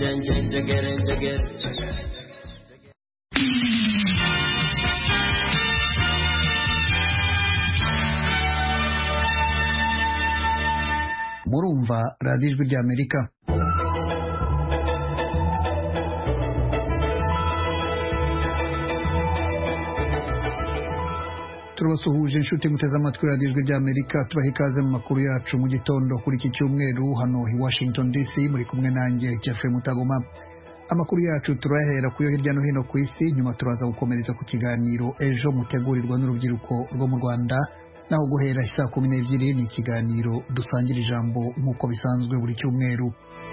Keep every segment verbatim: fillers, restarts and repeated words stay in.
Murumva radiyo ijwi ry'Amerika. Turabasuhuje inshuti muteze amatwi radiyo ijwi ry'Amerika, tubaha ikaze mu makuru yacu mu gitondo kuri iki cyumweru hano i Washington D C, muri kumwe nanjye Jeffrey Mutagoma. Amakuru yacu turahera kuyo hirya no hino ku isi, nyuma turaza gukomereza ku kiganiro ejo mutegurirwa n'urubyiruko rwo mu Rwanda, naho guhera saa kumi n'ebyiri ni ikiganiro dusangira ijambo nk'uko bisanzwe buri cyumweru.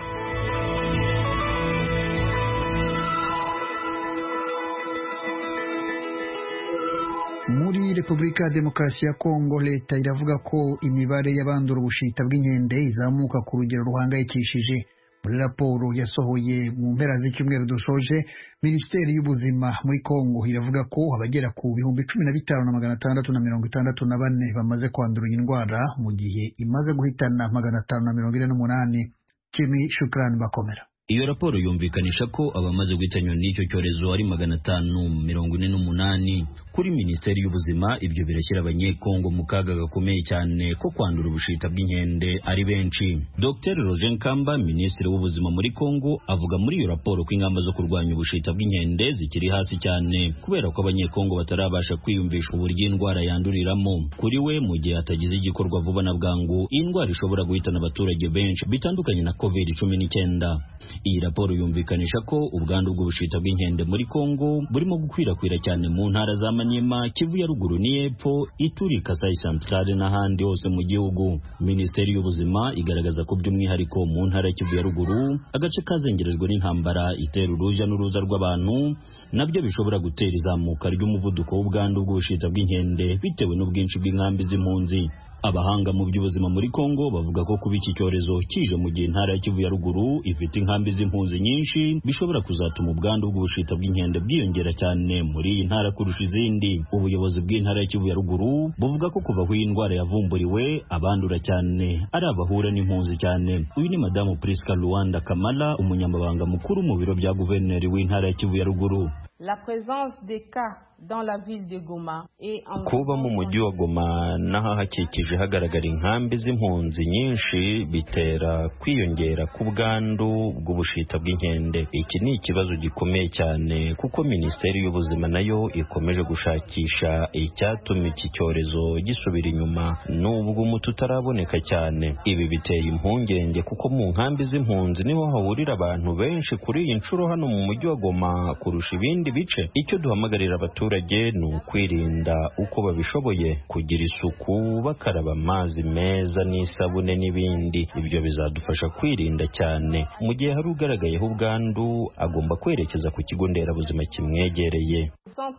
Muri Repubulika ya Demokarasi ya Kongo, leta iravuga ko imibare y'abandura ubushita bw'inkende izamuka ku rugero ruhangayikishije. Muri raporo yasohoye mu mpera z'icyumweru dusoje, Minisiteri y'Ubuzima muri Kongo iravuga ko abagera ku bihumbi cumi na bitanu na magana atandatu na mirongo itandatu na bane bamaze kwandura iyi ndwara, mu gihe imaze guhitana magana atanu na mirongo ine n'umunani. Jimmy Shukrani Bakomera. Iyo raporo yumvikanisha ko abamaze guhitanywa n'icyo cyorezo ari magana atanu mirongo ine n'umunani. Kuri Minisiteri y'Ubuzima, ibyo birashyira abanyekongo mu kaga gakomeye cyane ko kwandura ubushita bw'inkende ari benshi. Docteur Roger Nkamba, Minisitiri w'Ubuzima muri Kongo, avuga muri iyo raporo ko ingamba zo kurwanya ubushita bw'inkende zikiri hasi cyane kubera ko abanyekongo batarabasha kwiyumvisha uburyo indwara yanduriramo. Kuri we, mu gihe hatagize igikorwa vuba na bwangu, indwara ishobora guhitana abaturage benshi bitandukanye na covid cumi n'icyenda. Iyi raporo yumvikanisha ko ubwandu bw'ubushita bw'inkende muri Kongo burimo gukwirakwira cyane mu ntara za Maniema, Kivu ya ruguru n'Epfo, Ituri, Kasai Centrale n'ahandi hose mu gihugu. Minisiteri y'Ubuzima igaragaza ko by'umwihariko mu ntara ya Kivu ya ruguru, agace kazengerejwe n'intambara itera uruja n'uruza rw'abantu, nabyo bishobora gutera izamuka ry'umuvuduko w'ubwandu bw'ubushita bw'inkende bitewe n'ubwinshi bw'inkambi z'impunzi. Abahanga mu by'ubuzima muri Kongo bavuga ko kuba iki cyorezo kije mu gihe intara ya Kivu ya ruguru ifite inkambi z'impunzi nyinshi bishobora kuzatuma ubwandu bw'ubushita bw'inkende bwiyongera cyane muri iyi ntara kurusha izindi. Ubuyobozi bw'intara ya Kivu ya ruguru buvuga ko kuva aho iyi ndwara yavumburiwe, abandura cyane ari abahura n'impunzi cyane. Uyu ni Madamu Priska Luanda Kamala, umunyamabanga mukuru mu biro bya guverineri w'intara ya Kivu ya ruguru. La présence des cas dans la ville de Goma et en kuba mu mujyi wa Goma n'ahahakikije hagaragara inkambi z'impunzi nyinshi bitera kwiyongera ku bwandu bw'ubushita bw'inkende. Iki ni ikibazo gikomeye cyane kuko Minisiteri y'Ubuzima nayo ikomeje gushakisha icyatuma iki cyorezo gisubira inyuma nubwo umuti utaraboneka cyane. Ibi biteye impungenge kuko mu nkambi z'impunzi niho hahurira abantu benshi kuri iyi nshuro hano mu mujyi wa Goma kurusha ibindi bice. Icyo duhamagarira abaturage ni ukwirinda uko babishoboye, kugira isuku, bakaraba amazi meza n'isabune n'ibindi. Ibyo bizadufasha kwirinda cyane. Mu gihe hari ugaragayeho ubwandu, agomba kwerekeza ku kigo nderabuzima kimwegereye.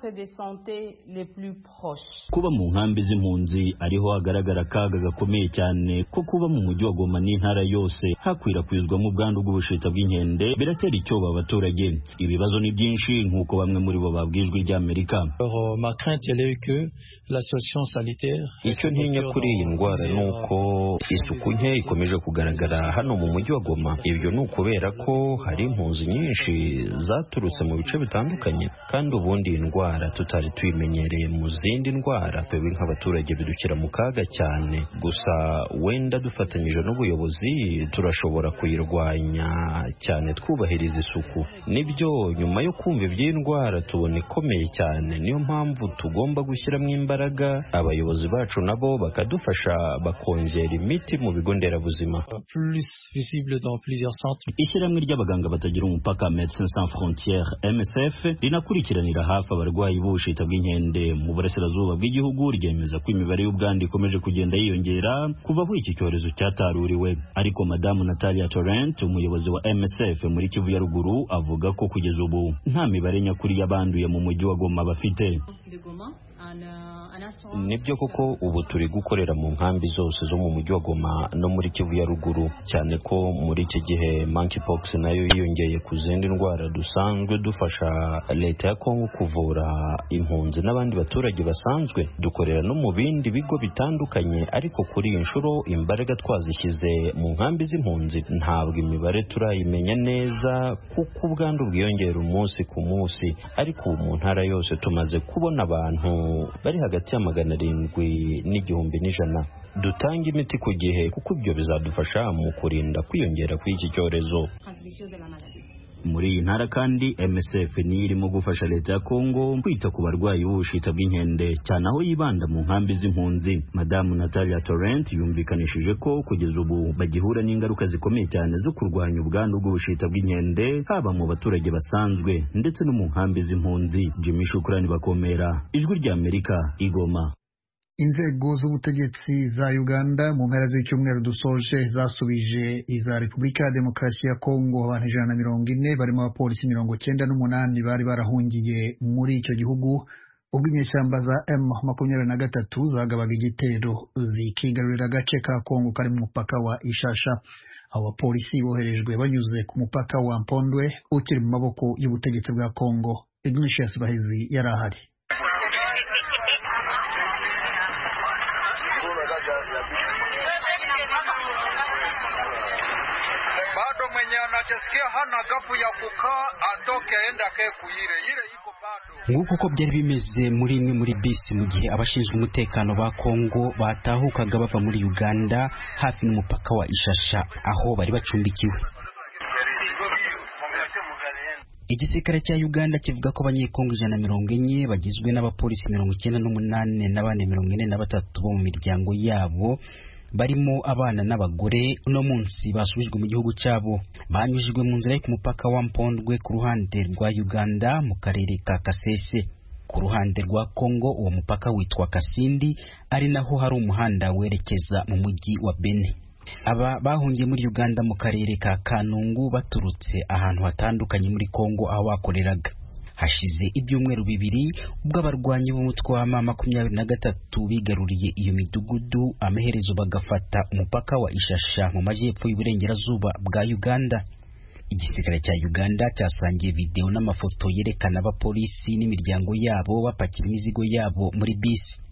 Kuba mu nkambi z'impunzi ariho hagaragara akaga gakomeye cyane ko kuba mu mujyi wa Goma n'intara yose hakwirakwizwamo ubwandu bw'ubushita bw'inkende biratera icyoba abaturage. Ibibazo ni byinshi nk'uko bamwe muri bo babwijwe ry'Amerika. Icyo ntinya kuri iyi ndwara ni uko isuku nke ikomeje kugaragara hano mu mujyi wa Goma. Ibyo ni ukubera ko hari impunzi nyinshi zaturutse mu bice bitandukanye, kandi ubundi iyi ndwara tutari tuyimenyereye mu zindi ndwara. Twebwe nk'abaturage bidukira mu kaga cyane, gusa wenda dufatanyije n'ubuyobozi turashobora kuyirwanya cyane twubahiriza isuku. Nibyo, nyuma yo kumva iby'iyi ndwara tubona ikomeye cyane, niyo mpamvu tugomba gushyiramo imbaraga. Abayobozi bacu nabo bakadufasha bakongera imiti mu bigo nderabuzima. Ishyirahamwe ry'abaganga batagira umupaka Médecins Sans Frontières M S F rinakurikiranira hafi abarwayi b'ubushita bw'inkende mu burasirazuba bw'igihugu ryemeza ko imibare y'ubwandu ikomeje kugenda yiyongera kuva aho iki cyorezo cyataruriwe. Ariko Madamu Natalia Torrent, umuyobozi wa M S F muri Kivu ya ruguru, avuga ko kugeza ubu nta mibare nyakuri y'abanduye mu mujyi wa Goma bafite. nibyo koko ubu turi gukorera mu nkambi zose zo mu mujyi wa Goma no muri Kivu ya ruguru, cyane ko muri iki gihe monkeypox nayo yiyongeye ku zindi ndwara dusanzwe dufasha leta ya Kongo kuvura impunzi n'abandi baturage basanzwe. Dukorera no mu bindi bigo bitandukanye, ariko kuri iyi nshuro imbaraga twazishyize mu nkambi z'impunzi. Ntabwo imibare turayimenya neza kuko ubwandu bwiyongera umunsi ku munsi, ariko mu ntara yose tumaze kubona abantu bari hagati ya magana arindwi n'igihumbi n'ijana. Dutanga imiti ku gihe kuko ibyo bizadufasha mu kurinda kwiyongera kw'iki cyorezo. Muri iyi ntara kandi M S F ni irimo gufasha leta ya Kongo kwita ku barwayi b'ubushita bw'inkende, cyane aho yibanda mu nkambi z'impunzi. Madamu Natalia Torrent yumvikanishije ko kugeza ubu bagihura n'ingaruka zikomeye cyane zo kurwanya ubwandu bw'ubushita bw'inkende, haba mu baturage basanzwe ndetse no mu nkambi z'impunzi. Jimmy Shukrani Bakomera, Ijwi rya Amerika, Igoma. Inzego z'ubutegetsi za Uganda mu mpera z'icyumweru dusoje zasubije iza Repubulika ya Demokarasi ya Kongo abantu ijana na mirongo ine barimo abapolisi mirongo cyenda n'umunani bari barahungiye muri icyo gihugu ubwo inyeshyamba za M makumyabiri na gatatu zagabaga igitero zikigarurira agace ka Kongo kari mu mupaka wa Ishasha. Abo bapolisi boherejwe banyuze ku mupaka wa Mpondwe ukiri mu maboko y'ubutegetsi bwa Kongo. Ignatius Bahizi yarahari. Bado mwenye anachesikia hana gapu ya kukaa atoke aende akae kuire ile iko bado. Nguko ko byari bimeze muri imwe muri bisi mu gihe abashinzwe umutekano ba Kongo batahukaga bava muri Uganda hafi n'umupaka wa Ishasha aho bari bacumbikiwe. Igisirikare cya Uganda kivuga ko abanyekongo ijana na mirongo enye bagizwe n'abapolisi mirongo icyenda n'umunani n'abandi mirongo ine na batatu bo mu miryango yabo barimo abana n'abagore uno munsi basubijwe mu gihugu cyabo. Banyujijwe mu nzira yo ku mupaka wa Mpondwe ku ruhande rwa Uganda mu karere ka Kasese. Ku ruhande rwa Kongo uwo mupaka witwa Kasindi, ari naho hari umuhanda werekeza mu mujyi wa Beni. Aba bahungiye muri Uganda mu karere ka Kanungu baturutse ahantu hatandukanye muri Kongo aho bakoreraga. Hashize ibyumweru bibiri ubwo abarwanyi b'umutwe wa makumyabiri na gatatu bigaruriye iyo midugudu, amaherezo bagafata umupaka wa Ishasha mu majyepfo y'uburengerazuba bwa Uganda. Igisirikare cya Uganda cyasangiye video n'amafoto yerekana abapolisi n'imiryango yabo bapakira imizigo yabo muri bisi.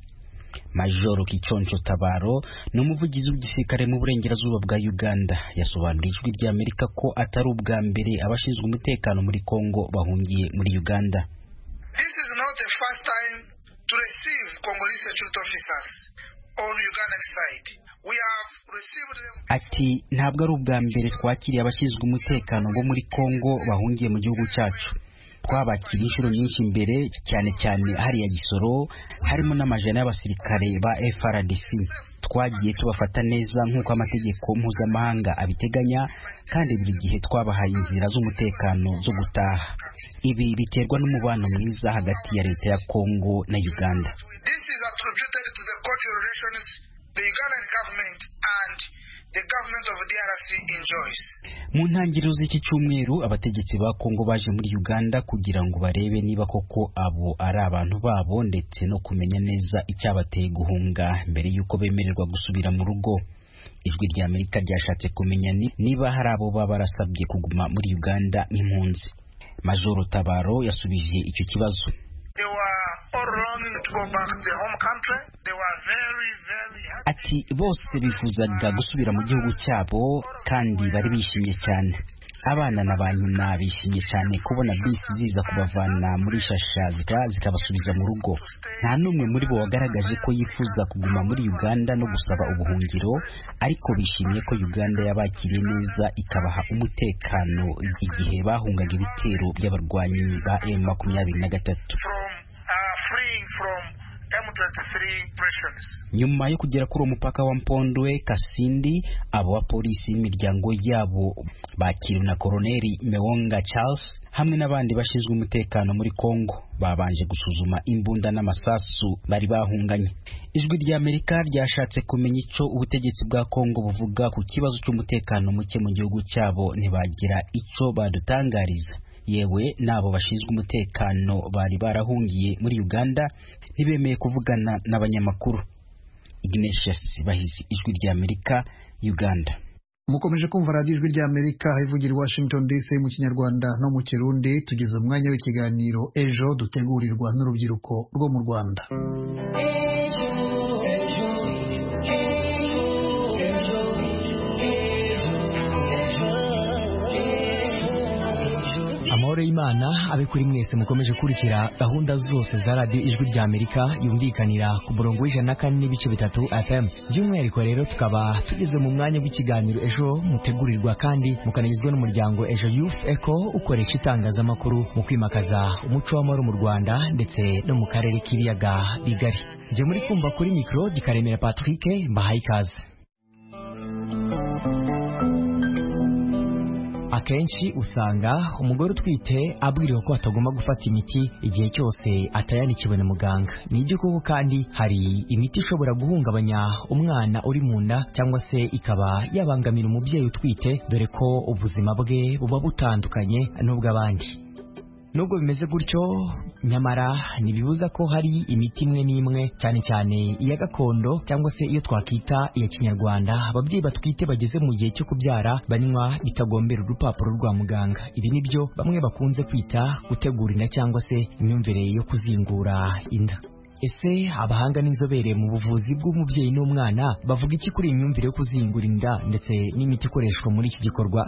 Majoro Kichoncho Tabaro ni umuvugizi w'igisirikare mu burengerazuba bwa Uganda yasobanuriye Ijwi rya Amerika ko atari ubwa mbere abashinzwe umutekano muri Kongo bahungiye muri Uganda. This is not the first time to receive Congolese security officers on Ugandan side. We have received them. Ati ntabwo ari ubwa mbere twakiriye abashinzwe umutekano bo muri Kongo bahungiye mu gihugu cyacu. Twabakira inshuro nyinshi mbere, cyane cyane hariya Gisoro harimo n'amajana y'abasirikare ba F R D C. Twagiye tubafata neza nk'uko amategeko mpuzamahanga abiteganya, kandi buri gihe twabahaye inzira z'umutekano zo gutaha. Ibi biterwa n'umubano mwiza hagati ya leta ya Kongo na Uganda. This is attributed to the cordial relations the Ugandan government and the government of D R C enjoys. Mu ntangiriro z'iki cyumweru abategetsi ba Kongo baje muri Uganda kugira ngo barebe niba koko abo ari abantu babo ndetse no kumenya neza icyabateye guhunga mbere yuko bemererwa gusubira mu rugo. Ijwi rya Amerika ryashatse kumenya niba hari abo baba barasabye kuguma muri Uganda nk'impunzi. Majoro Tabaro yasubije icyo kibazo. They were all longing to go back to their home country. They were very, very happy. Ati bose bifuzaga gusubira mu gihugu cyabo kandi bari bishimye cyane. Abana na ba nyina bishimye cyane kubona bisi ziza kubavana muri Shasha zikabasubiza mu rugo. Nta n'umwe muri bo wagaragaje ko yifuza kuguma muri Uganda no gusaba ubuhungiro, ariko bishimiye ko Uganda yabakiriye neza ikabaha umutekano igihe bahungaga ibitero by'abarwanyi ba M makumyabiri na gatatu. Nyuma yo kugera kuri umupaka wa Mpondwe Kasindi, abo bapolisi imiryango yabo bakiriwe na Koloneli Mewonga Charles hamwe n'abandi bashinzwe umutekano muri Kongo. Babanje gusuzuma imbunda n'amasasu bari bahunganye. Ijwi rya Amerika ryashatse kumenya icyo ubutegetsi bwa Kongo buvuga ku kibazo cy'umutekano muke mu gihugu cyabo, ntibagira icyo badutangariza. yewe n'abo bashinzwe umutekano bari barahungiye muri Uganda ntibemeye kuvugana n'abanyamakuru. Ignatius Bahizi, Ijwi ry'Amerika, Uganda. Mukomeje kumva radiyo Ijwi ry'Amerika ivugira i Washington D C mu Kinyarwanda no mu Kirundi. Tugeze umwanya w'ikiganiro Ejo dutegurirwa n'urubyiruko rwo mu Rwanda. Amahoro y'Imana abe kuri mwese mukomeje kurikira gahunda zose za radiyo Ijwi ry'Amerika yumvikanira ku murongo w'ijana na kane n'ibice bitatu F M. By'umwihariko rero tukaba tugeze mu mwanya w'ikiganiro Ejo mutegurirwa kandi mukanagizwa n'umuryango Ejo Youth Echo ukoresha itangazamakuru mu kwimakaza umuco w'amahoro mu Rwanda ndetse no mu karere k'ibiyaga bigari. Je muri kumva kuri mikro Dikaremera Patrick, mbahaye ikaze. Akenshi usanga umugore utwite abwiriwe ko atagomba gufata imiti igihe cyose atayanikiwe na muganga. Ni ibyo koko kandi hari imiti ishobora guhungabanya umwana uri mu nda cyangwa se ikaba yabangamira umubyeyi utwite, dore ko ubuzima bwe buba butandukanye n'ubw'abandi. Nubwo bimeze gutyo, nyamara ntibibuza ko hari imiti imwe n'imwe cyane cyane iya gakondo cyangwa se iyo twakita iya kinyarwanda ababyeyi batwite bageze mu gihe cyo kubyara banywa bitagombera urupapuro rwa muganga. Ibi nibyo bamwe bakunze kwita gutegura inda cyangwa se imyumvire yo kuzingura inda. Ese abahanga n'inzobere mu buvuzi bw'umubyeyi n'umwana bavuga iki kuri iyi myumvire yo kuzingura inda ndetse n'imiti ikoreshwa muri iki gikorwa?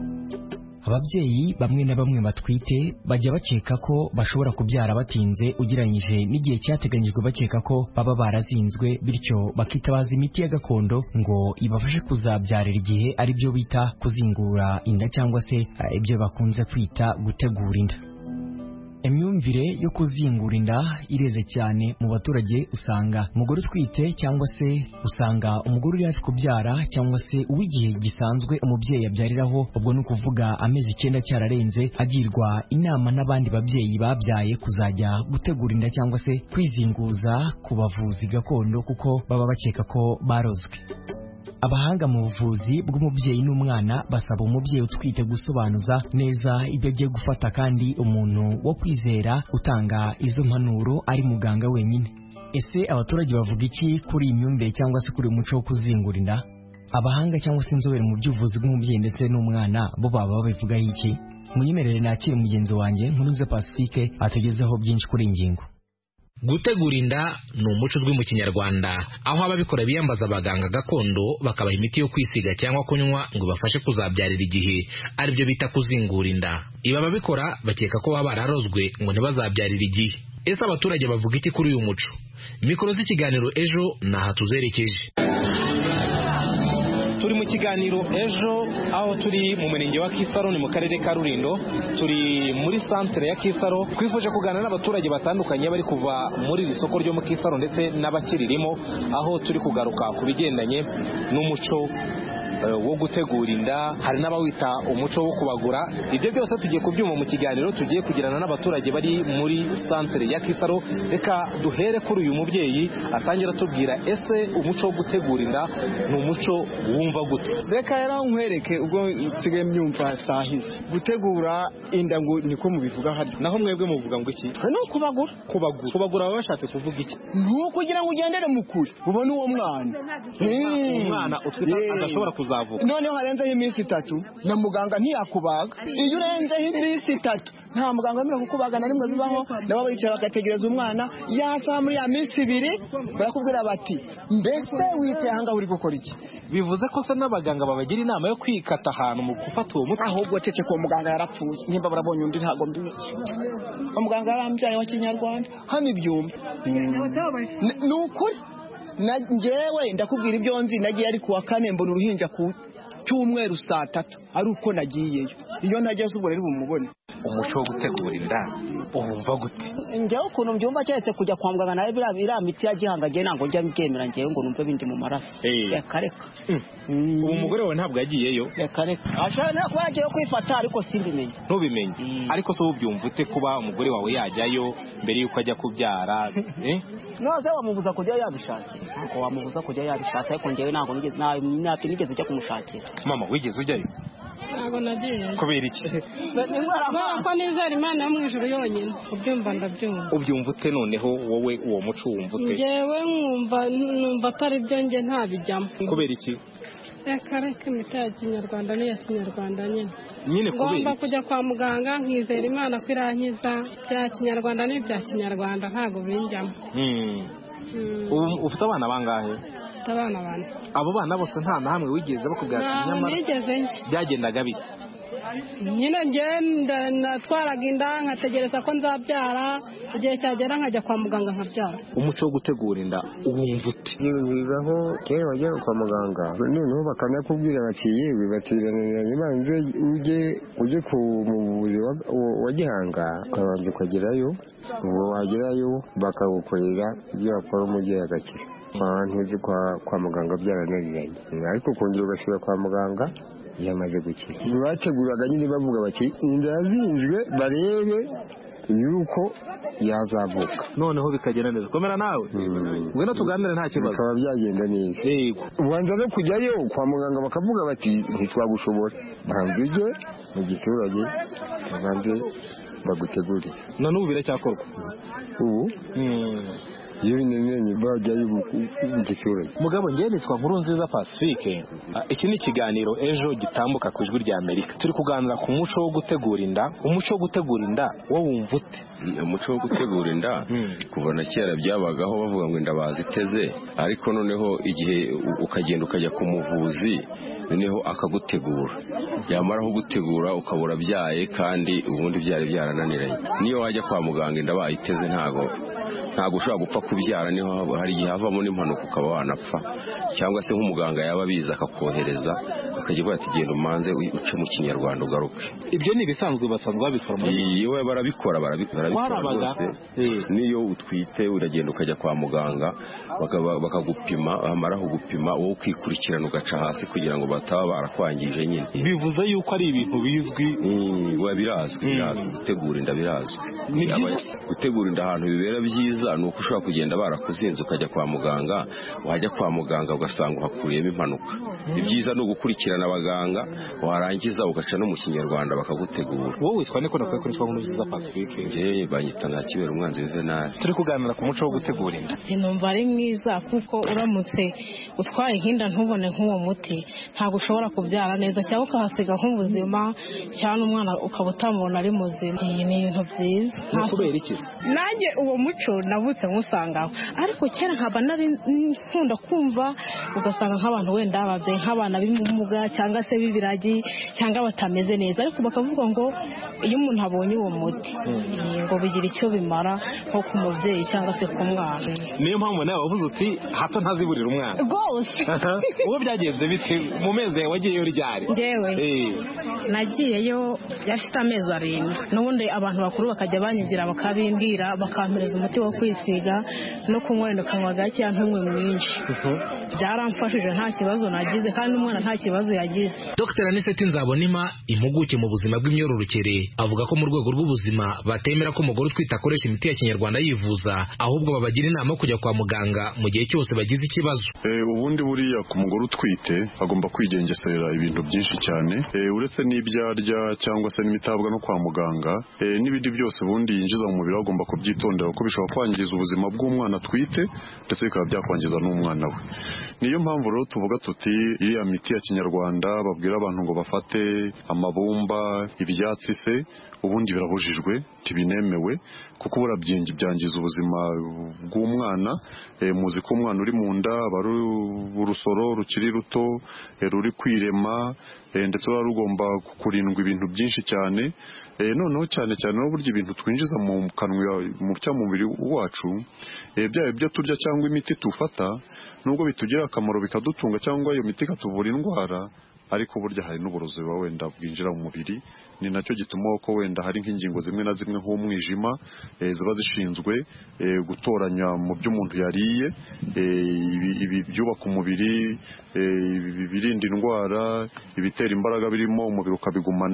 Ababyeyi bamwe na bamwe batwite bajya bakeka ko bashobora kubyara batinze ugereranyije n'igihe cyateganyijwe, bakeka ko baba barazinzwe, bityo bakitabaza imiti ya gakondo ngo ibafashe kuzabyarira igihe, ari byo bita kuzingura inda cyangwa se ibyo bakunze kwita gutegura inda. Imyumvire yo kuzingura inda ireze cyane mu baturage. Usanga umugore utwite cyangwa se usanga umugore uri hafi kubyara cyangwa se uw'igihe gisanzwe umubyeyi abyariraho, ubwo ni ukuvuga amezi icyenda cyararenze, agirwa inama n'abandi babyeyi babyaye kuzajya gutegura inda cyangwa se kwizinguza ku bavuzi gakondo kuko baba bakeka ko barozwe. Abahanga mu buvuzi bw'umubyeyi n'umwana basaba umubyeyi utwite gusobanuza neza ibyo agiye gufata, kandi umuntu wo kwizera utanga izo mpanuro ari muganga wenyine. Ese abaturage bavuga iki kuri iyi myumvire cyangwa se kuri uyu muco wo kuzingura inda? Abahanga cyangwa se inzobere mu by'ubuvuzi bw'umubyeyi ndetse n'umwana bo baba babivugaho iki? Munyemerere nakire mugenzi wanjye Nkurunziza Pacifique atugezeho byinshi kuri iyi ngingo. Gutegura inda ni umuco uzwi mu Kinyarwanda, aho ababikora biyambaza abaganga gakondo bakabaha imiti yo kwisiga cyangwa kunywa ngo bafashe kuzabyarira igihe, aribyo bita kuzingura inda. Ibi ababikora bakeka ko baba bararozwe ngo ntibazabyarire igihe. Ese abaturage bavuga iki kuri uyu muco? Mikoro z'ikiganiro Ejo naha tuzerekeje. Turi mu kiganiro Ejo aho turi mu murenge wa Kisaro ni mu karere ka Rulindo, turi muri centre ya Kisaro. Twifuje kuganira n'abaturage batandukanye bari kuva muri iri soko ryo mu Kisaro ndetse n'abakiririmo, aho turi kugaruka ku bigendanye n'umuco wo gutegura inda, hari n'abawita umuco wo kubagura. Ibyo byose tugiye kubyuma mu kiganiro tugiye kugirana n'abaturage bari muri centre ya Kisaro. Reka duhere kuri uyu mubyeyi atangira tubwira, ese umuco wo gutegura inda ni umuco wumva gute? Reka yara nkwereke ubwo nsigaye myumva sahize. Gutegura inda ngo niko mubivuga hari. Naho mwebwe muvuga ngo iki? No kubagura. Kubagura. Kubagura baba bashatse kuvuga iki? Nuko kugira ngo ugendere mukuri ubone uwo mwana. Umwana utwita adashobora kuza kuzavuka. Noneho harenzeho iminsi itatu na muganga ntiyakubaga. Iyo urenzeho iminsi itatu nta muganga wemerewe kukubaga na rimwe bibaho, nabo bicara bagategereza umwana yasa muri ya minsi ibiri barakubwira bati mbese wicaye ahanga uri gukora iki? Bivuze ko se n'abaganga babagira inama yo kwikata ahantu mu gufata uwo muti? Ahubwo cece ko muganga yarapfuye, nimba barabonye undi ntago mbizi. Umuganga yarambyaye wa Kinyarwanda hano ibyumba. Ni ukuri na njyewe ndakubwira ibyo nzi. Nagiye ari kuwa kane mbona uruhinja ku cyumweru saa tatu ari uko nagiyeyo. Iyo nageze ubwo rero bumubone. Umuco wo gutegura inda urumva gute? Njyewe ukuntu mbyumva cyetse kujya kwa muganga nawe bira bira miti ya gihanga je nango njya mbyemera njyewe ngo numve bindi mu maraso. Reka reka. Ubu mugore we ntabwo yagiyeyo? Reka reka. Ashaka no kwagiye kwifata ariko simbimenye. Ntubimenye. Ariko so ubyumva ute kuba umugore wawe yajyayo mbere yuko ajya kubyara? Eh? No, se wamubuza kujya yabishakira. Nko wamubuza kujya yabishaka ariko njyewe nango nigeze na nigeze ujya kumushakira. Mama wigeze ujyayo? ntabwo nagiye. Kubera iki? Ko nizera Imana yo mu ijuru yonyine. Ubyumva ndabyumva. Ubyumva ute noneho wowe uwo muco wumva ute? Njyewe mwumva numva atari byo nge ntabijyamo. Kubera iki? Reka reka imiti ya kinyarwanda n'iya kinyarwanda nyine. Nyine kubera iki? Ngomba kujya kwa muganga nkizera Imana ko irankiza. Bya kinyarwanda n'ibya kinyarwanda ntabwo binjyamo. Ubu ufite abana bangahe? Ufite abana bane. Abo bana bose nta na hamwe wigeze bakubwira ati nyamara nigeze nje. Byagendaga bite? Nyine ngenda natwaraga inda nkategereza ko nzabyara, igihe cyagera nkajya kwa muganga nkabyara. Umuco wo gutegura inda uwumva ute? Bibaho kera wajya kwa muganga noneho bakanakubwira bati yewe batiraniranye banze ujye ujye ku muvuzi wa Gihanga ukabanza ukagerayo, ubwo wagerayo bakagukorera ibyo bakora umubyeyi agakira. Abantu kwa muganga byarananiranye, ariko kongera ugasubira kwa muganga yamaze gukira. Bateguraga nyine bavuga bati inda yazinzwe barebe yuko yazavuka, noneho bikagenda neza. Komera nawe ngwino tuganire nta kibazo. Bikaba byagenda neza. Yego ubanza no kujyayo kwa muganga bakavuga bati ntitwagushobora, banze ujye mu giturage banze bagutegurire. None ubu biracyakorwa ubu iyo binenye bajyayo mu giturage. Mugabo ngiye nitwa Nkurunziza Pacifique. Iki ni ikiganiro ejo gitambuka ku ijwi rya Amerika. Turi kuganira ku muco wo gutegura inda. Umuco wo gutegura inda wo wumva ute? Umuco wo gutegura inda kuva na kera byabagaho bavuga ngo inda baziteze, ariko noneho igihe ukagenda ukajya ku muvuzi noneho akagutegura, yamara kugutegura ukabura byaye kandi ubundi byari byarananiranye. Niyo wajya kwa muganga inda bayiteze ntago ntago ushobora gupfa kubyara, niho hari igihe havamo n'impanuka ukaba wanapfa, cyangwa se nk'umuganga yaba abizi akakohereza akajya avuga ati genda umanze uce mu kinyarwanda ugaruke. Ibyo ni ibisanzwe basanzwe babikora? Iyo barabikora barabikora rwose. Niyo utwite uragenda ukajya kwa muganga bakagupima, bamara kugupima wowe ukikurikirana ugaca hasi kugira ngo bataba barakwangije nyine. Bivuze yuko ari ibintu bizwi? Birazwi, birazwi. Gutegura inda birazwi. Gutegura inda ahantu bibera byiza ni uko ushobora kugenda barakuzinze ukajya kwa muganga, wajya kwa muganga ugasanga uhakuriyemo impanuka. Ibyiza ni ugukurikirana abaganga, warangiza ugaca no mu kinyarwanda bakagutegura. Wowe witwa niko nakwiye kuri Nkurunziza Pacifique? Njye banyita Ntakibera umwanzi w'Juvenal. Turi kuganira ku muco wo gutegura inda. Numva ari mwiza kuko uramutse utwaye inda ntubone nk'uwo muti ntabwo ushobora kubyara neza, cyangwa ukahasiga nk'ubuzima cyangwa umwana ukaba utamubona ari muzima. Iyi ni ibintu byiza. Kubera iki? Nanjye uwo muco navutse nkusangaho, ariko kera nkaba nari nkunda kumva ugasanga nk'abantu wenda ababyeyi nk'abana b'imumuga cyangwa se b'ibiragi cyangwa batameze neza, ariko bakavuga ngo iyo umuntu abonye uwo muti ngo bigira icyo bimara nko ku mubyeyi cyangwa se ku mwana. Niyo mpamvu nawe wavuze uti hato ntaziburira umwana rwose. Uwo byagenze bite mu mezi wagiyeyo ryari? Njyewe nagiyeyo yafite amezi arindwi, n'ubundi abantu bakuru bakajya banyigira bakabimbwira bakampereza umuti wo kwisiga no kunywa wenda ukanywa gake ntumwe mwinshi. Byaramfashije nta kibazo nagize kandi umwana nta kibazo yagize. Dr Aniseti Nzabonima, impuguke mu buzima bw'imyororokere, avuga ko mu rwego rw'ubuzima batemera ko umugore utwite akoresha imiti ya kinyarwanda yivuza, ahubwo babagira inama yo kujya kwa muganga mu gihe cyose bagize ikibazo. Ubundi buriya ku mugore utwite agomba kwigengesera ibintu byinshi cyane, uretse n'ibyarya cyangwa se n'imitabwa no kwa muganga, n'ibindi byose ubundi yinjiza mu mubiri agomba kubyitondera kuko bishobora kwangiza ubuzima bw'umwana atwite ndetse bikaba byakwangiza n'umwana we. Niyo mpamvu rero tuvuga tuti iriya miti ya kinyarwanda babwira abantu ngo bafate amabumba, ibyatsi se, ubundi birabujijwe, ntibinemewe kuko burabyengi byangiza ubuzima bw'umwana. E, muzi ko umwana uri mu nda bari urusoro rukiri ruto e, ruri kwirema e, ndetse ruba rugomba kurindwa ibintu byinshi cyane. E, noneho cyane cyane n'uburyo ibintu twinjiza mu kanwa mu cya mubiri wacu, e, bya ibyo turya cyangwa imiti tufata, nubwo bitugira akamaro bikadutunga cyangwa iyo miti ikatuvura indwara, ariko burya hari n'uburozi buba wenda bwinjira mu mubiri. Ni nacyo gituma ko wenda hari nk'ingingo zimwe na zimwe nk'umwijima e, ziba zishinzwe e, gutoranya mu byo umuntu yariye, e, ibi byubaka umubiri, e, ibirinda indwara, ibitera imbaraga birimo umubiri ukabigumana,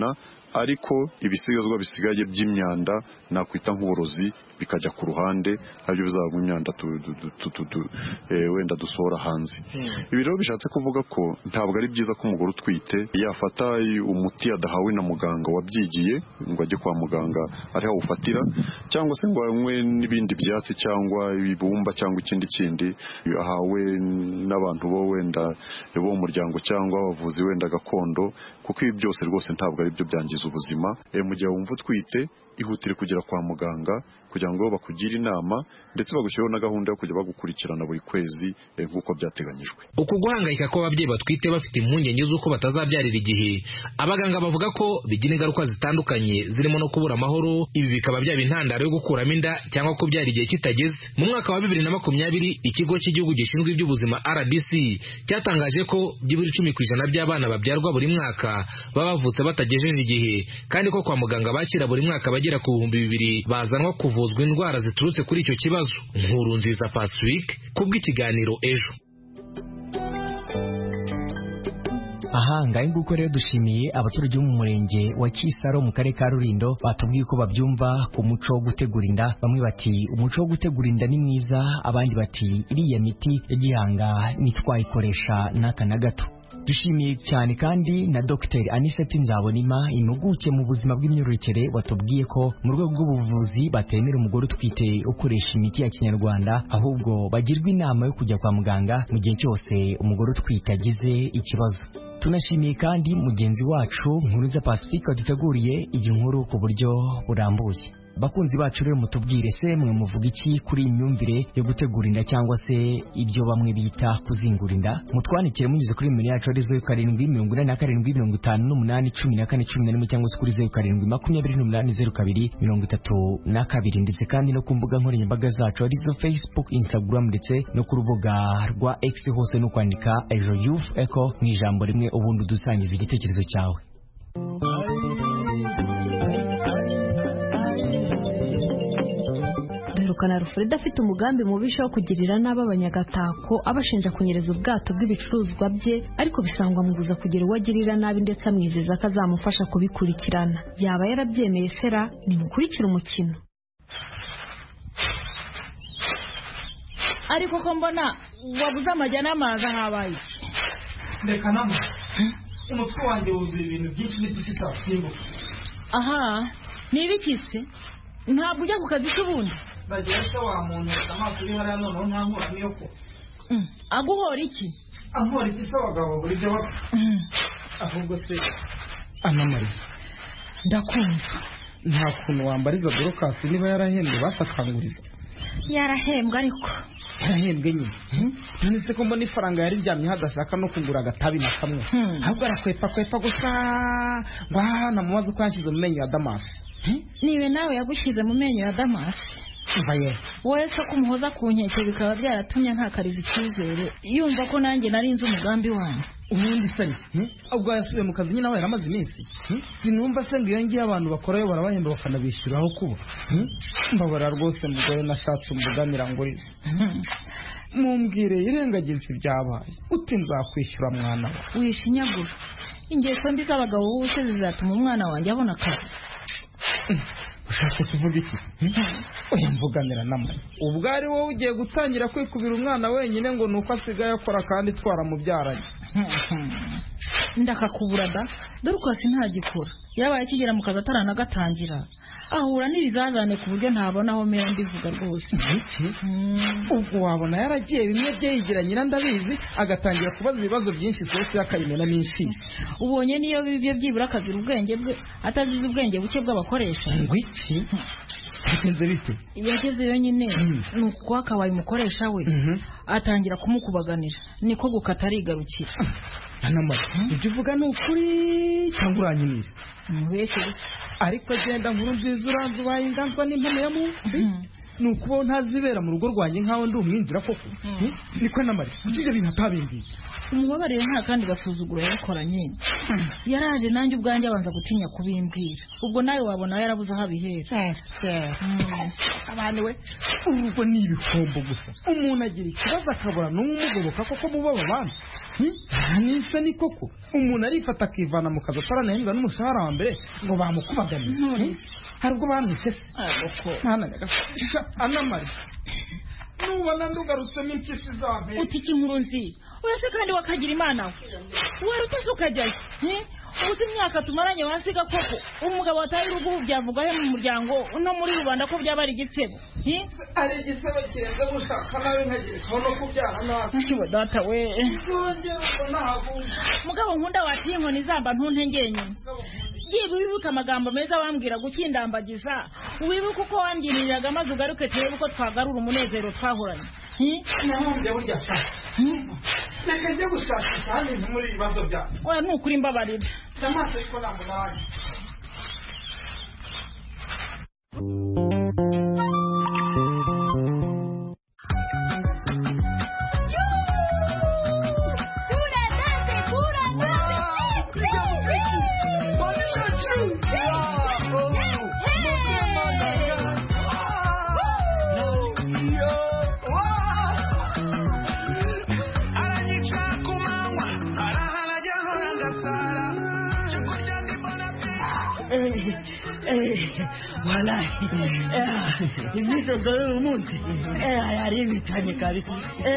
ariko ibisigazwa bisigaye by'imyanda nakwita nk'uburozi bikajya ku ruhande nabyo bizaba imyanda wenda dusohora hanze. Ibi rero bishatse kuvuga ko ntabwo ari byiza ko umugore utwite yafata umuti adahawe na muganga wabyigiye ngo ajye kwa muganga ariho awufatira, cyangwa se ngo anywe n'ibindi byatsi cyangwa ibibumba cyangwa ikindi kindi ahawe n'abantu bo wenda bo mu muryango cyangwa abavuzi wenda gakondo, kuko ibi byose rwose ntabwo ari byo byangiza ubuzima. Mu gihe wumva utwite ihutire kugera kwa muganga kugira ngo bakugire inama ndetse bagushyiraho na gahunda yo kujya bagukurikirana buri kwezi nk'uko byateganyijwe. Uku guhangayika ko ababyeyi batwite bafite impungenge z'uko batazabyarira igihe, abaganga bavuga ko bigira ingaruka zitandukanye zirimo no kubura amahoro. Ibi bikaba byaba intandaro yo gukuramo inda cyangwa kubyara igihe kitageze. Mu mwaka wa bibiri na makumyabiri ikigo cy'igihugu gishinzwe iby'ubuzima R B C cyatangaje ko byibura icumi ku ijana by'abana babyarwa buri mwaka baba bavutse batagejeje igihe, kandi ko kwa muganga bakira buri mwaka bagera ku bihumbi bibiri bazanwa kuvuzwa indwara ziturutse kuri icyo kibazo. Nkuru nziza Pacifique kubw'ikiganiro Ejo. Aha ngahe nguko rero dushimiye abaturage bo mu murenge wa Kisaro mu karere ka Rulindo batubwiye ko babyumva ku muco wo gutegura inda. Bamwe bati umuco wo gutegura inda ni mwiza, abandi bati iriya miti ya gihanga nitwayikoresha n'aka na gato. Dushimiye cyane kandi na Dr Anisette Nzabonima, impuguke mu buzima bw'imyororokere, watubwiye ko mu rwego rw'ubuvuzi batemera umugore utwite ukoresha imiti ya kinyarwanda, ahubwo bagirwa inama yo kujya kwa muganga mu gihe cyose umugore utwite agize ikibazo. Tunashimiye kandi mugenzi wacu Nkuruza Pacifique waduteguriye iyi nkuru ku buryo burambuye. Bakunzi bacu rero mutubwire se mwe muvuga iki kuri imyumvire yo gutegura inda cyangwa se ibyo bamwe bita kuzingura inda? Mutwandikire munyuze kuri nimero yacu ari zeru karindwi mirongo ine na karindwi mirongo itanu n'umunani cumi na kane cumi na rimwe cyangwa se kuri zeru karindwi makumyabiri n'umunani zeru kabiri mirongo itatu na kabiri, ndetse kandi no ku mbuga nkoranyambaga zacu arizo Facebook, Instagram ndetse no ku rubuga rwa X hose no kwandika Ejo Youth Echo mu ijambo rimwe ubundi dusangiza igitekerezo cyawe. Kana Rufreda afite umugambi mubisha wo kugirira nabi abanyagatako abashinja kunyereza ubwato bw'ibicuruzwa bye, ariko bisangwa mubuza kugira uwagirira nabi ndetse amwizeza ko azamufasha kubikurikirana. Yaba yarabyemeye sera? Nimukurikira umukino. Ariko ko mbona wabuze amajyana amazi habaye iki? Reka namo umutwe wanjye wuzuye ibintu byinshi n'idufite asimbuka. Aha, ni ibikise? Ntabwo ujya ku kazi k'ubundi? Bagiye se wa muntu amaso uri hariya noneho nta nkora niyo ko. Aguhora iki? Aguhora iki se abagabo buri byo baka? Ahubwo se Ana Marie, ndakumva. Nta kuntu wambariza Dorcas niba yarahembwe basakanguriza? Yarahembwe ariko. Yarahembwe nyine. None se ko mbona ifaranga yari ryamye hadashaka no kugura agatabi na kamwe. Ahubwo arakwepa kwepa gusa. Ngwa namubaza uko yanshyize mu menyo ya Damas. Niwe nawe yagushyize mu menyo ya Damas? Mbaye wowe se kumuhoza ku nkeke bikaba byaratumye ntakariza icyizere yumva ko nanjye nari nzi umugambi wanjye. Ubundi se ubwo yasubiye mu kazi nyine aho yaramaze iminsi, sinumva se ngo iyo ngiye abantu bakorayo barabahemba bakanabishyuraho kuba. Mbabara rwose mugore nashatse umuganira ngo rize mumbwire irengagiza ibyabaye uti nzakwishyura mwana we. Wishinyagura, ingeso mbi z'abagabo bose zizatuma umwana wanjye abona akazi. Ushatse kuvuga iki? Oya mvuganira namwe. Ubwo ari wowe ugiye gutangira kwikubira umwana wenyine ngo nuko asigaye akora kandi twaramubyaranye. Ndakakubura da, dore uko asi ntagikora. Yabaye akigera mu kazi ataranagatangira. Ahura n'ibizazane ku buryo ntabona aho mera mbivuga rwose. Iki? Ubwo wabona yaragiye bimwe byeyigira nyina ndabizi agatangira kubaza ibibazo byinshi sose yakayimena n'inshisi. Ubonye niyo bibyo byibura akazira ubwenge bwe atazize ubwenge buke bw'abakoresha. Ngwiki? Bigenze bite? Yageze yonyine nuko akabaye umukoresha we atangira kumukubaganira niko gukata arigarukira. Ana Marie, ibyo uvuga ni ukuri cyangwa uranyiniza? Mubeshye biki? Ariko agenda nkuru nziza uranze ubaye inganzwa n'impamo ya munsi. ni ukubaho ntazibera mu rugo rwanjye nkaho ndi umwinjira koko niko namari ukije bintu atabimbiye umubabarire nta kandi gasuzuguro yakoranye yaraje nanjye ubwanjye abanza gutinya kubimbwira ubwo nawe wabona yarabuze aho abihera abana we ubwo ni ibihombo gusa umuntu agira ikibazo akabura n'umugoboka koko mubaba abantu nisa ni koko umuntu arifata akivana mu kazi ataranahembwa n'umushahara wa mbere ngo bamukubagane hari ubwo bamwishe se anamari nubona ndugarutsemo impyisi zawe uti ikinkuru nzi uretse kandi wakagira imana we wari utase ukajyayo ubuze imyaka tumaranye wasiga koko umugabo wataye urugo byavuga he mu muryango no muri rubanda ko byaba ari igitsebo ari igisebo kirenze gushaka nawe nkagirikaho no kubyara nawe kiwe data we mugabo nkunda watiye inkoni zamba ntuntengenye Gibu wibuka amagambo meza wambwira gukindambagiza wibuka uko wangiriraga maze ugaruke turebe uko twagarura umunezero twahoranye nahunze burya cyane nakaje gushaka cyane muri ibibazo byawe oya nukuri mbabarira amaso ariko namubanye Wallahi imyitozo y'umunsi yari ibitanye kabisa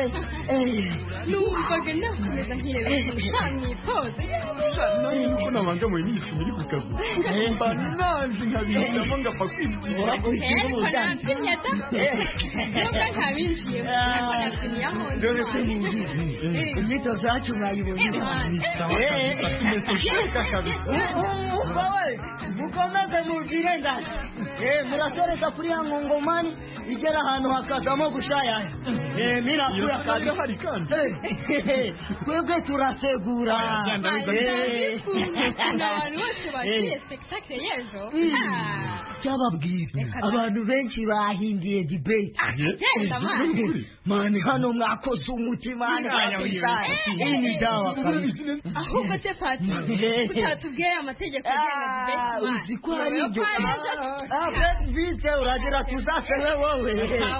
numvaga nakomeza nkireba ushanye pose nuko nabanga mu minsi muri ku kazi bananzi nkabizamo ngapfa kwibwira gushyira umudansi nyata nuko nkabinjiye dore se ningi imyitozo yacu mwayibonye mukomeze mubwire ndashya murasoreza kuri ya nkongomani igera ahantu hakazamo gushayaya mirakura kabisa twebwe turategura abantu bose bagiye spectacle y'ejo cyababwira abantu benshi bahingiye debate mani hano mwakoze umutima ini dawa kabisa ahubwo se pati kutatubwiye amategeko agenga debate uzi ko ari ibyo bite uragira tuzasewe wowe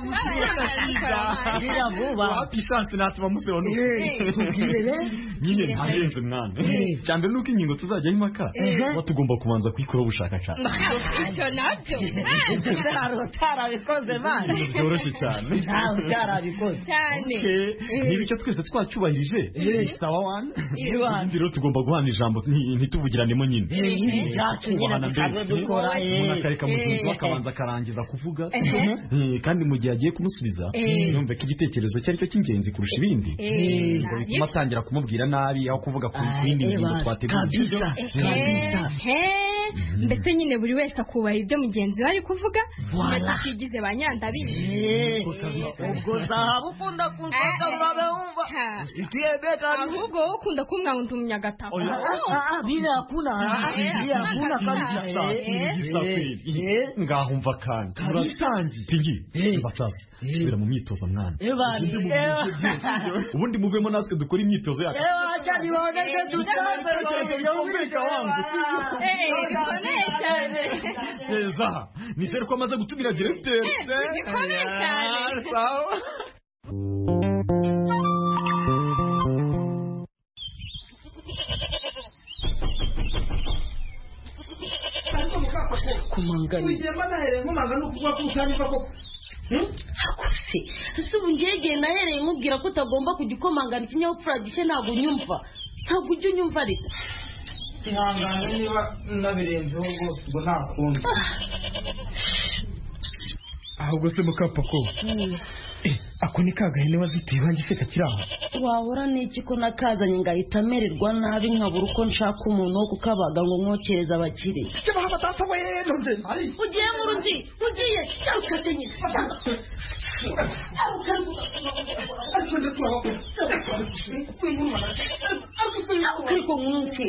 gira vuba wapisanse natuma museba tubwire nyine ntarenze mwana cyane nuko ingingo tuzajya impaka batugomba kubanza kwikora ubushakashatsi icyo nabyo ntabwo utarabikoze mwana byoroshye cyane ntabwo utarabikoze cyane niba icyo twese twacyubahirije sawa wana ibindi rero tugomba guhana ijambo ntituvugiranemo nyine byacu nyine tukaze dukora umuntu akareka mugenzi we akabanza akarangiza kuvuga kandi mu gihe agiye kumusubiza yumve ko igitekerezo cye ari cyo cy'ingenzi kurusha ibindi ngo bituma atangira kumubwira nabi aho kuvuga ku yindi ngingo twateguye mbese nyine buri wese akubaha ibyo mugenzi we ari kuvuga tukigize ba nyandabizi ubwo zahabu ukunda kunsoka urabe wumva ikiyebeka ahubwo wowe ukunda kumwa ngo ndi umunyagatako bila hakuna bila hakuna kabisa ngaho umva kandi murasangiye tingi basaza subira mu myitozo mwana ubundi muvemo natwe dukora imyitozo yacu acha niwaoneshe tutanze yumvika wangu bikomeye cyane neza nizere ko amaze gutumira directeur bikomeye cyane sawa kumangana ugiye banahereye nkumangana ukuvuga ko utanyumva koko akose ese ubu njye nahereye nkubwira ko utagomba kujya ukomangana ikinyabupfura gishye ntabwo unyumva ntabwo ujya unyumva ariko ihangane niba nabirenzeho rwose ubwo nta kundi ahubwo se mukapako ako ni kagahene wazituye iwanjye se kakiri aho wahora n'iki ko nakazanye ngahita amererwa nabi nkabura uko nshaka umuntu wo kukabaga ngo mwokereza abakire cyaba batata we nonze ugiye mu rundi ugiye cyangwa nyine ariko mwumve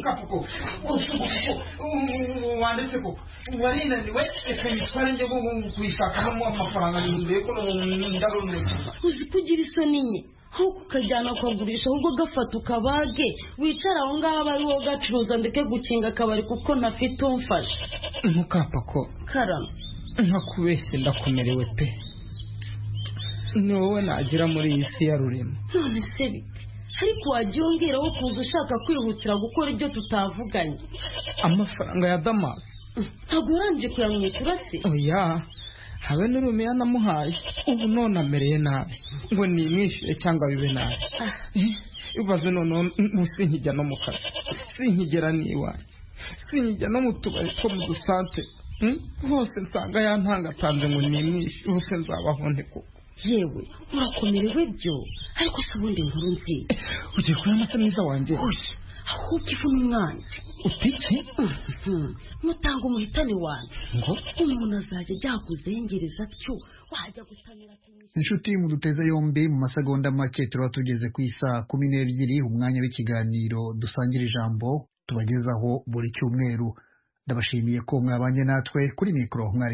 wanditse ko warinaniwe reka nitware njye kuyishakamo amafaranga nimbere ko ndabona uzi kugira isoni nke aho kukajyana ukagurisha ahubwo gafata ukabage wicara aho ngaho aba ariwo gacuruza ndeke gukinga akabari kuko ntafite umfasha ntukapfa ko karama ntakubeshye ndakomerewe pe ni wowe nagira muri iyi si ya rurema none se bite ariko wagiye ongeraho kuza ushaka kwihutira gukora ibyo tutavuganye amafaranga ya damasi ntabwo urangije kuyamwishyura se oya habe n'urumiya namuhaye ubu none amereye nabi ngo nimwishyure cyangwa bibe nabi ibaze noneho sinkijya no mu kazi sinkigera n'iwanjye sinkijya no mu tubari two mu dusante hose nsanga yantangatanze ngo nimwishyure hose nzabaho nte koko yewe urakomerewe byo ariko se ubundi nkuru nziza ugiye kureba amase mwiza wanjye ahubwo ivuna umwanzi utike mutanga umuhitane wanjye ngo umuntu azajya ajya kuzengereza atyo wajya gutamira inshuti muduteza yombi mu masegonda make turaba tugeze ku isaa kumi n'ebyiri umwanya w'ikiganiro dusangira ijambo tubagezaho buri cyumweru ndabashimiye ko mwabanye natwe kuri mikoro mwari